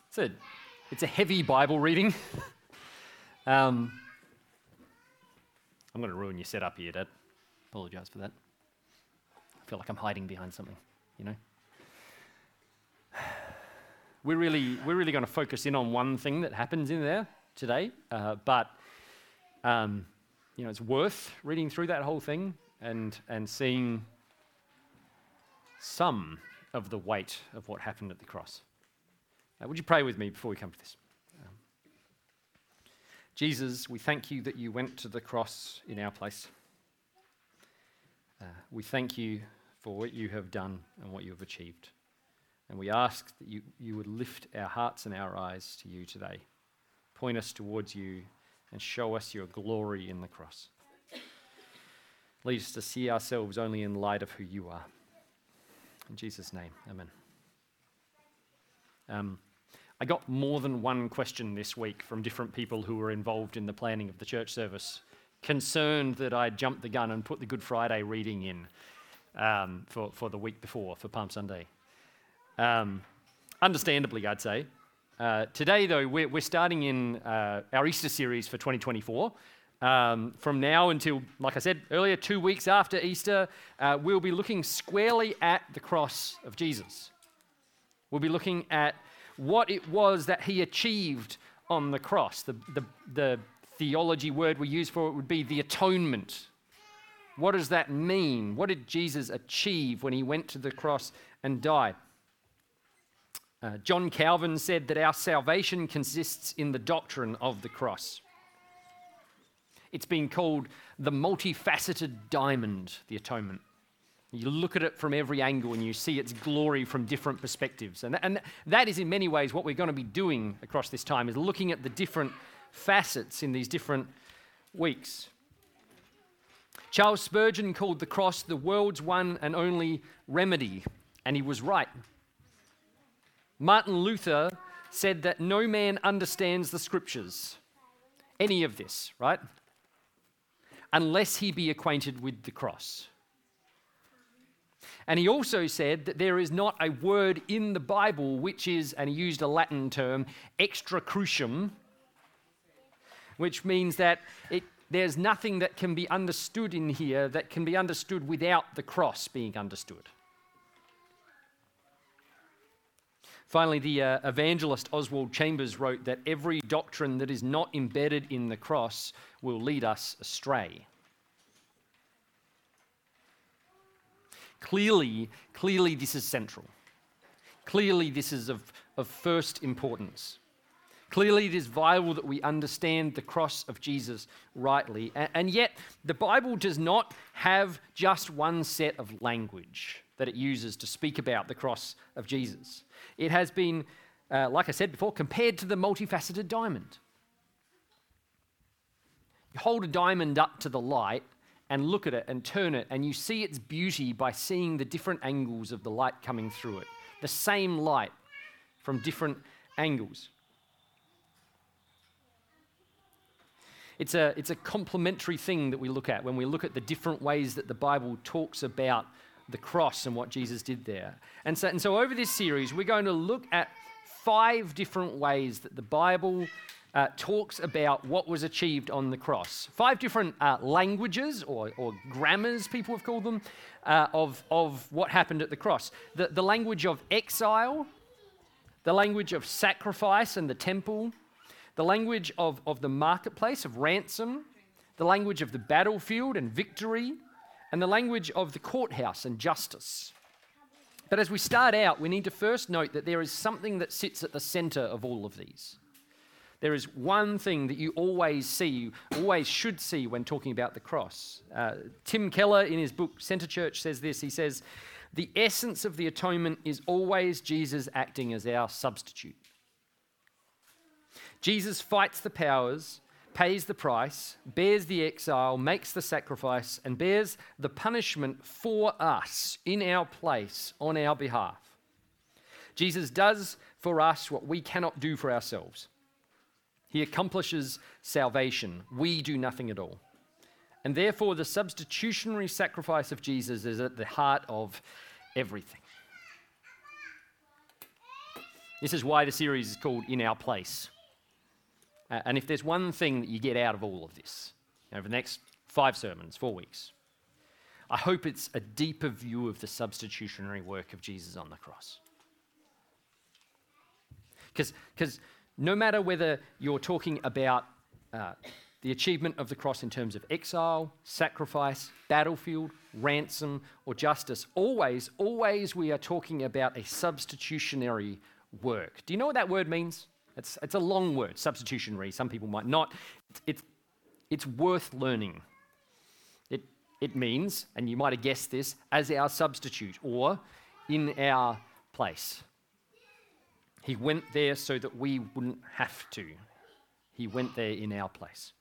It's a heavy Bible reading. I'm going to ruin your setup here, Dad. Apologise for that. I feel like I'm hiding behind something, you know. We're really going to focus in on one thing that happens in there today, but it's worth reading through that whole thing and seeing some of the weight of what happened at the cross. Would you pray with me before we come to this? Jesus, we thank you that you went to the cross in our place. We thank you for what you have done and what you have achieved. And we ask that you would lift our hearts and our eyes to you today. Point us towards you and show us your glory in the cross. Lead us to see ourselves only in light of who you are. In Jesus' name, amen. I got more than one question this week from different people who were involved in the planning of the church service, concerned that I jumped the gun and put the Good Friday reading in for the week before, for Palm Sunday. Understandably, I'd say. Today, though, we're starting in our Easter series for 2024. From now until, like I said earlier, 2 weeks after Easter, we'll be looking squarely at the cross of Jesus. We'll be looking at what it was that he achieved on the cross. The theology word we use for it would be the atonement. What does that mean? What did Jesus achieve when he went to the cross and died? John Calvin said that our salvation consists in the doctrine of the cross. It's been called the multifaceted diamond, the atonement. You look at it from every angle and you see its glory from different perspectives. And that is in many ways what we're going to be doing across this time, is looking at the different facets in these different weeks. Charles Spurgeon called the cross the world's one and only remedy, and he was right. Martin Luther said that no man understands the scriptures, any of this, right, unless he be acquainted with the cross. And he also said that there is not a word in the Bible which is, and he used a Latin term, extra crucium, which means that there's nothing that can be understood in here that can be understood without the cross being understood. Finally, the evangelist Oswald Chambers wrote that every doctrine that is not embedded in the cross will lead us astray. Clearly this is central. Clearly this is of first importance. Clearly it is vital that we understand the cross of Jesus rightly. And yet the Bible does not have just one set of language that it uses to speak about the cross of Jesus. It has been, like I said before, compared to the multifaceted diamond. You hold a diamond up to the light and look at it and turn it, and you see its beauty by seeing the different angles of the light coming through it. The same light from different angles. It's a complementary thing that we look at when we look at the different ways that the Bible talks about the cross and what Jesus did there. And so over this series, we're going to look at 5 different ways that the Bible talks about what was achieved on the cross. 5 different languages or grammars, people have called them, of what happened at the cross. The language of exile, the language of sacrifice and the temple, the language of the marketplace, of ransom, the language of the battlefield and victory, and the language of the courthouse and justice. But as we start out, we need to first note that there is something that sits at the center of all of these. There is one thing that you always see, always should see when talking about the cross. Tim Keller, in his book Center Church, says this. He says, "The essence of the atonement is always Jesus acting as our substitute. Jesus fights the powers, pays the price, bears the exile, makes the sacrifice, and bears the punishment for us in our place, on our behalf. Jesus does for us what we cannot do for ourselves. He accomplishes salvation. We do nothing at all. And therefore, the substitutionary sacrifice of Jesus is at the heart of everything." This is why the series is called In Our Place. And if there's one thing that you get out of all of this, over the next 5 sermons, 4 weeks, I hope it's a deeper view of the substitutionary work of Jesus on the cross. Because no matter whether you're talking about the achievement of the cross in terms of exile, sacrifice, battlefield, ransom, or justice, always we are talking about a substitutionary work. Do you know what that word means? It's a long word, substitutionary. Some people might not. It's worth learning. It means, and you might have guessed this, as our substitute or in our place. He went there so that we wouldn't have to. He went there in our place.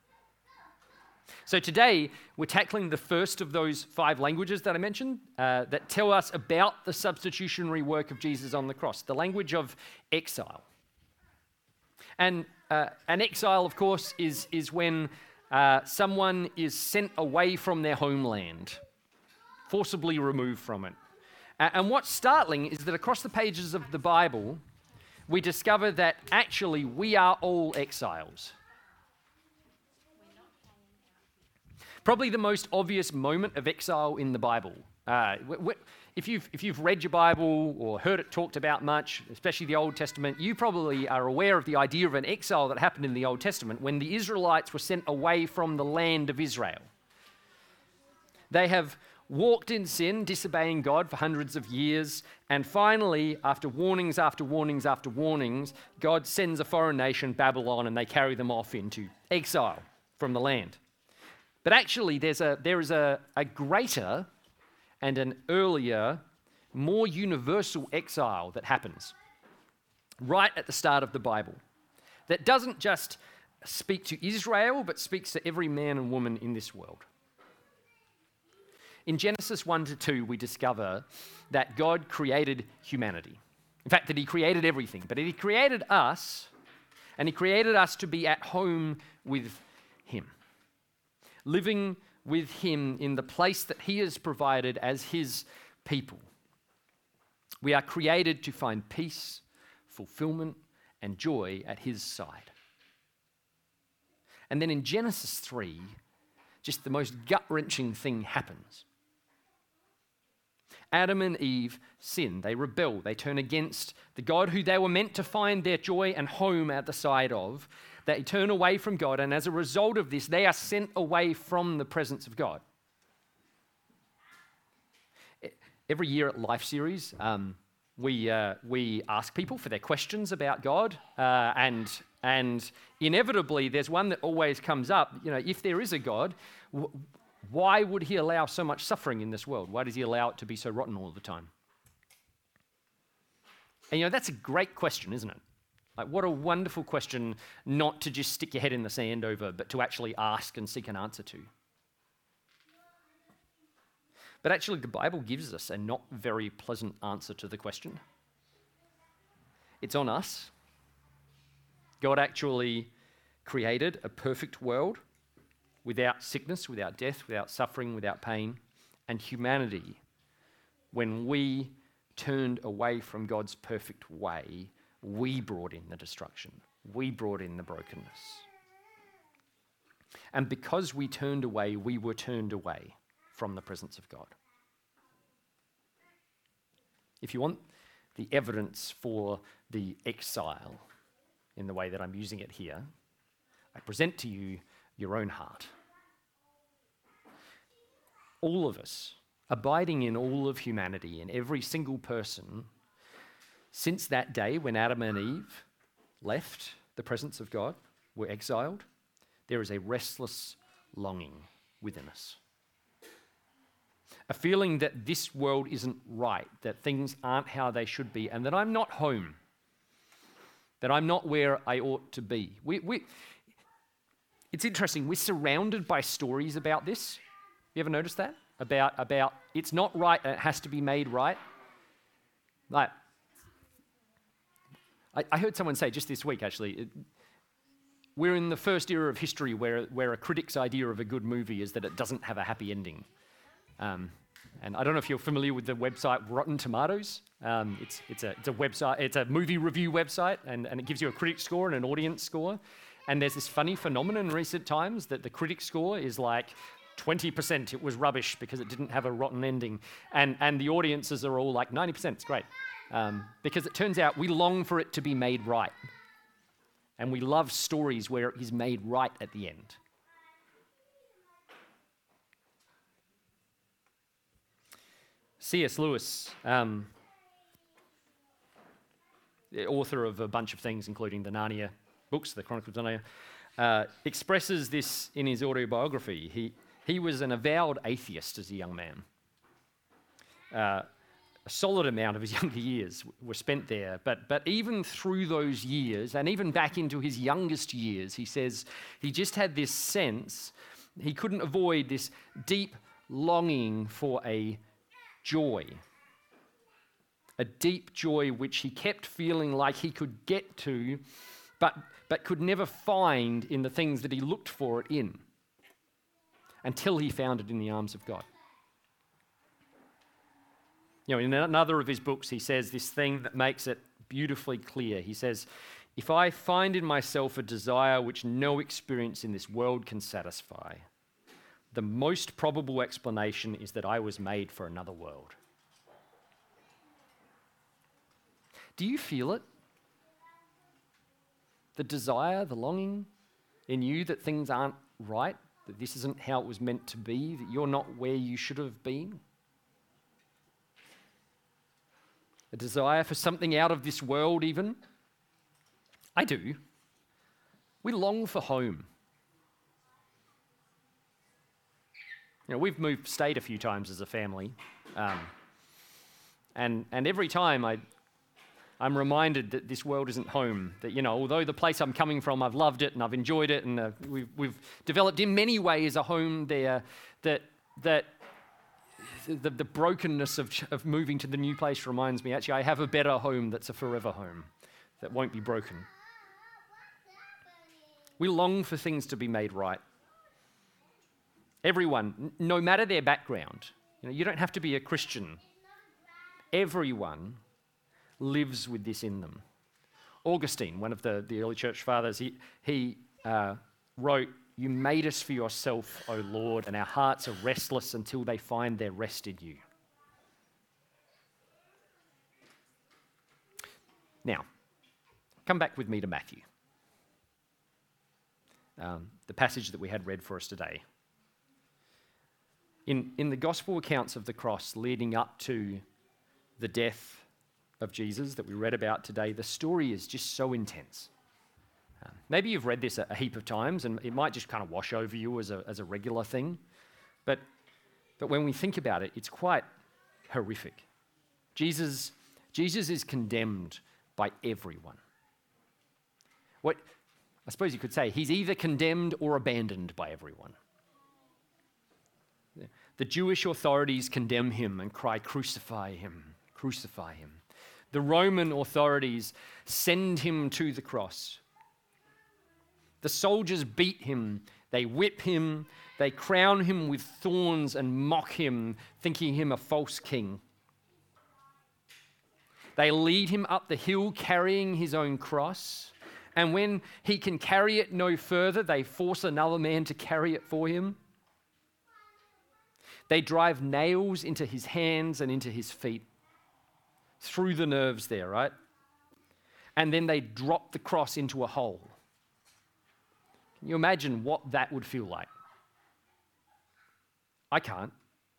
So today, we're tackling the first of those 5 languages that I mentioned that tell us about the substitutionary work of Jesus on the cross, the language of exile. And an exile, of course, is when someone is sent away from their homeland, forcibly removed from it. And what's startling is that across the pages of the Bible, we discover that actually we are all exiles. Probably the most obvious moment of exile in the Bible. If you've read your Bible or heard it talked about much, especially the Old Testament, you probably are aware of the idea of an exile that happened in the Old Testament when the Israelites were sent away from the land of Israel. They have walked in sin, disobeying God for hundreds of years, and finally, after warnings after warnings after warnings, God sends a foreign nation, Babylon, and they carry them off into exile from the land. But actually, there is a greater and an earlier, more universal exile that happens right at the start of the Bible that doesn't just speak to Israel, but speaks to every man and woman in this world. In Genesis 1-2, we discover that God created humanity. In fact, that he created everything, but he created us, and he created us to be at home with him, living with him in the place that he has provided as his people. We are created to find peace, fulfillment, and joy at his side. And then in Genesis 3, just the most gut-wrenching thing happens. Adam and Eve sin, they rebel, they turn against the God who they were meant to find their joy and home at the side of. They turn away from God, and as a result of this, they are sent away from the presence of God. Every year at Life Series, we ask people for their questions about God, and inevitably, there's one that always comes up. You know, if there is a God, why would he allow so much suffering in this world? Why does he allow it to be so rotten all the time? And you know, that's a great question, isn't it? Like, what a wonderful question not to just stick your head in the sand over, but to actually ask and seek an answer to. But actually, the Bible gives us a not very pleasant answer to the question. It's on us. God actually created a perfect world without sickness, without death, without suffering, without pain. And humanity, when we turned away from God's perfect way, we brought in the destruction. We brought in the brokenness. And because we turned away, we were turned away from the presence of God. If you want the evidence for the exile in the way that I'm using it here, I present to you your own heart. All of us, abiding in all of humanity, in every single person, since that day when Adam and Eve left the presence of God, were exiled, there is a restless longing within us. A feeling that this world isn't right, that things aren't how they should be, and that I'm not home, that I'm not where I ought to be. It's interesting, we're surrounded by stories about this. You ever noticed that? About it's not right and it has to be made right. Like, I heard someone say just this week, actually, we're in the first era of history where a critic's idea of a good movie is that it doesn't have a happy ending. And I don't know if you're familiar with the website Rotten Tomatoes. It's a website, it's a movie review website, and it gives you a critic score and an audience score. And there's this funny phenomenon in recent times that the critic score is like 20%, it was rubbish because it didn't have a rotten ending. And the audiences are all like 90%, it's great. Because it turns out we long for it to be made right. And we love stories where it is made right at the end. C.S. Lewis, the author of a bunch of things, including the Narnia books, the Chronicles of Narnia, expresses this in his autobiography. He was an avowed atheist as a young man. A solid amount of his younger years were spent there, but even through those years, and even back into his youngest years, he says he just had this sense, he couldn't avoid this deep longing for a joy, a deep joy which he kept feeling like he could get to, but could never find in the things that he looked for it in, until he found it in the arms of God. You know, in another of his books, he says this thing that makes it beautifully clear. He says, "If I find in myself a desire which no experience in this world can satisfy, the most probable explanation is that I was made for another world." Do you feel it? The desire, the longing in you that things aren't right, that this isn't how it was meant to be, that you're not where you should have been? A desire for something out of this world even? I do. We long for home. You know, we've moved state a few times as a family, and every time I'm reminded that this world isn't home. That, you know, although the place I'm coming from, I've loved it and I've enjoyed it, and we've developed in many ways a home there. That the brokenness of moving to the new place reminds me, actually, I have a better home that's a forever home that won't be broken. We long for things to be made right. Everyone, no matter their background, you know, you don't have to be a Christian. Everyone lives with this in them. Augustine, one of the early church fathers, he wrote, "You made us for yourself, O Lord, and our hearts are restless until they find their rest in you." Now, come back with me to Matthew, the passage that we had read for us today. In the gospel accounts of the cross leading up to the death of Jesus that we read about today, the story is just so intense. Maybe you've read this a heap of times and it might just kind of wash over you as a regular thing, but when we think about it, it's quite horrific. Jesus is condemned by everyone. What I suppose you could say, he's either condemned or abandoned by everyone. The Jewish authorities condemn him and cry, "Crucify him, crucify him." The Roman authorities send him to the cross. The soldiers beat him, they whip him, they crown him with thorns and mock him, thinking him a false king. They lead him up the hill carrying his own cross, and when he can carry it no further, they force another man to carry it for him. They drive nails into his hands and into his feet, through the nerves there, right? And then they drop the cross into a hole. Can you imagine what that would feel like? I can't.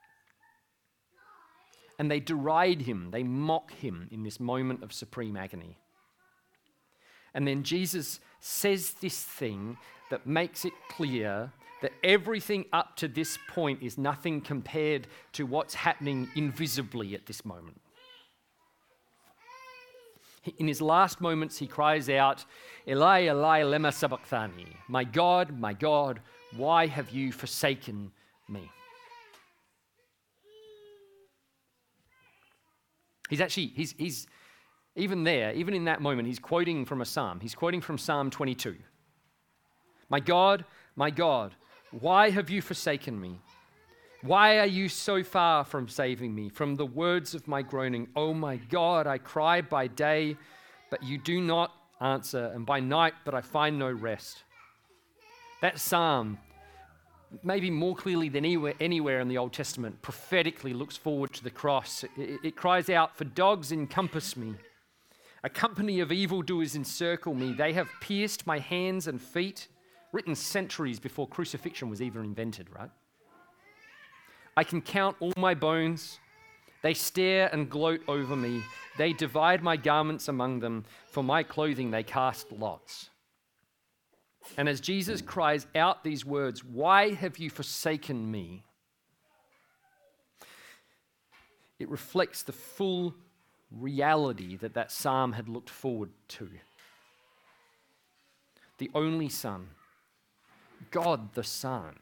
And they deride him, they mock him in this moment of supreme agony. And then Jesus says this thing that makes it clear that everything up to this point is nothing compared to what's happening invisibly at this moment. In his last moments, he cries out, "Eli, Eli, lema sabachthani." My God, why have you forsaken me? He's even there, even in that moment, he's quoting from a psalm. He's quoting from Psalm 22. My God, why have you forsaken me? Why are you so far from saving me? From the words of my groaning, oh my God, I cry by day, but you do not answer, and by night, but I find no rest. That psalm, maybe more clearly than anywhere in the Old Testament, prophetically looks forward to the cross. It cries out, for dogs encompass me. A company of evildoers encircle me. They have pierced my hands and feet, written centuries before crucifixion was even invented, right? I can count all my bones. They stare and gloat over me. They divide my garments among them. For my clothing they cast lots. And as Jesus cries out these words, why have you forsaken me? It reflects the full reality that psalm had looked forward to. The only Son, God the Son,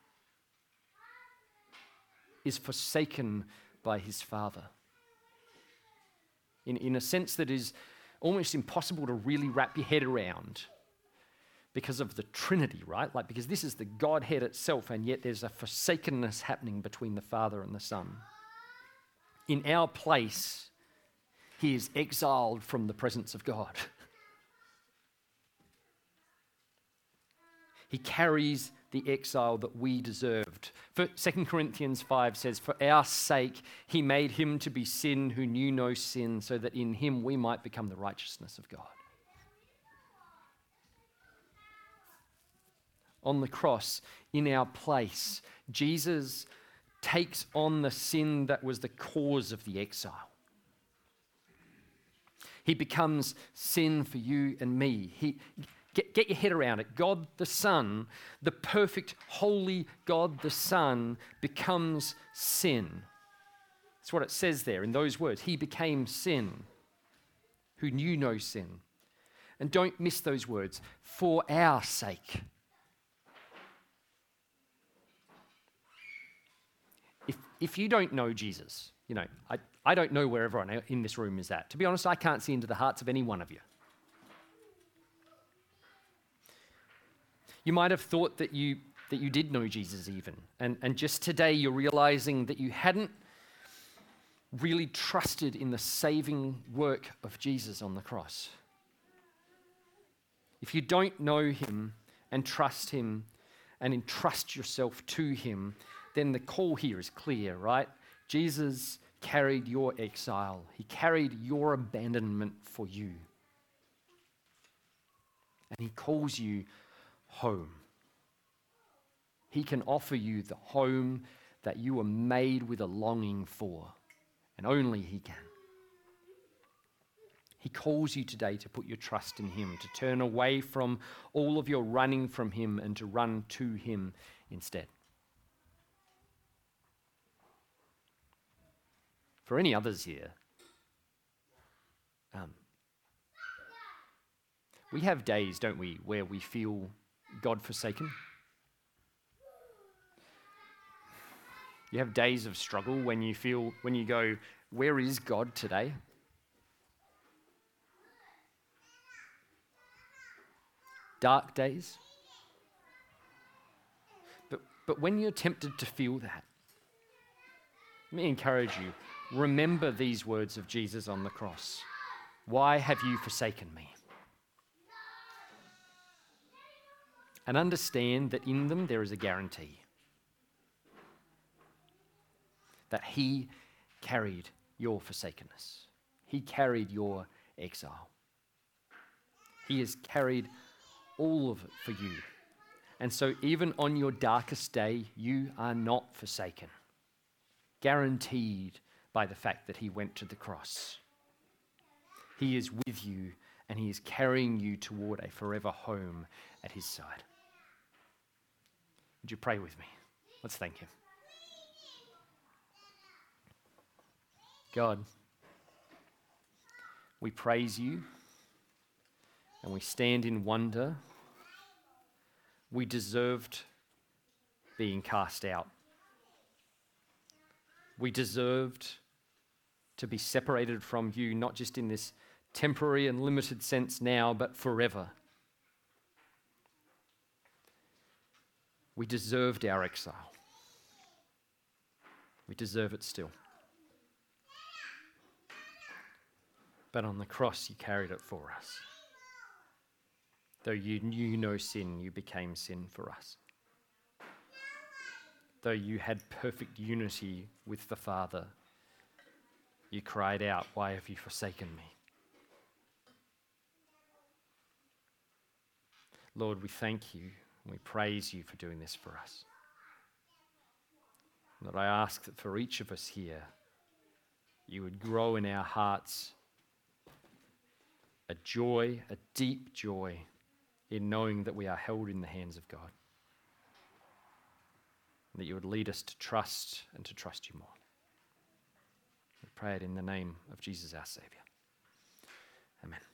is forsaken by his Father. In a sense that is almost impossible to really wrap your head around because of the Trinity, right? Like, because this is the Godhead itself, and yet there's a forsakenness happening between the Father and the Son. In our place, he is exiled from the presence of God. He carries the exile that we deserved. For 2 Corinthians 5 says, for our sake, he made him to be sin who knew no sin, so that in him we might become the righteousness of God. On the cross, in our place, Jesus takes on the sin that was the cause of the exile. He becomes sin for you and me. Get your head around it. God the Son, the perfect, holy God the Son, becomes sin. That's what it says there in those words. He became sin, who knew no sin. And don't miss those words, for our sake. If you don't know Jesus, I don't know where everyone in this room is at. To be honest, I can't see into the hearts of any one of you. You might have thought that you did know Jesus even, and just today you're realizing that you hadn't really trusted in the saving work of Jesus on the cross. If you don't know him and trust him and entrust yourself to him, then the call here is clear, right? Jesus carried your exile. He carried your abandonment for you. And he calls you home. He can offer you the home that you were made with a longing for, and only he can. He calls you today to put your trust in him, to turn away from all of your running from him and to run to him instead. For any others here, we have days, don't we, where we feel God-forsaken? You have days of struggle when you go, where is God today? Dark days. But when you're tempted to feel that, let me encourage you, remember these words of Jesus on the cross. Why have you forsaken me? And understand that in them there is a guarantee that he carried your forsakenness. He carried your exile. He has carried all of it for you. And so even on your darkest day, you are not forsaken. Guaranteed by the fact that he went to the cross. He is with you and he is carrying you toward a forever home at his side. Would you pray with me? Let's thank him. God, we praise you and we stand in wonder. We deserved being cast out. We deserved to be separated from you, not just in this temporary and limited sense now, but forever. We deserved our exile. We deserve it still. But on the cross, you carried it for us. Though you knew no sin, you became sin for us. Though you had perfect unity with the Father, you cried out, "Why have you forsaken me?" Lord, we thank you and we praise you for doing this for us. Lord, I ask that for each of us here, you would grow in our hearts a joy, a deep joy in knowing that we are held in the hands of God. And that you would lead us to trust and to trust you more. We pray it in the name of Jesus our Saviour. Amen.